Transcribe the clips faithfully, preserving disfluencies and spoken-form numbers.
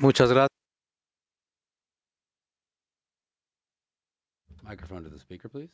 Muchas gracias. Microphone to the speaker, please.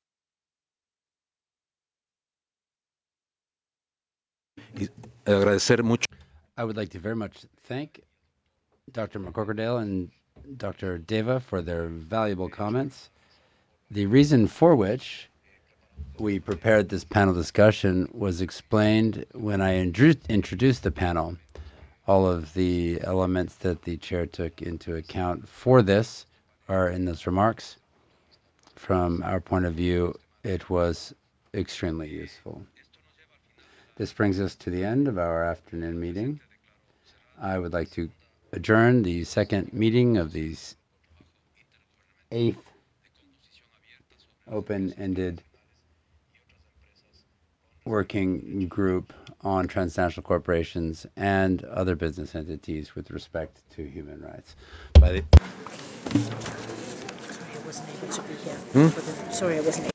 Y agradecer mucho. I would like to very much thank Doctor McCorkerdale and Doctor Deva for their valuable comments. The reason for which we prepared this panel discussion was explained when I introduced the panel. All of the elements that the chair took into account for this are in those remarks. From our point of view, it was extremely useful. This brings us to the end of our afternoon meeting. I would like to adjourn the second meeting of the eighth open-ended working group on transnational corporations and other business entities with respect to human rights. By the Sorry, I wasn't able to be here. Hmm? Sorry, I wasn't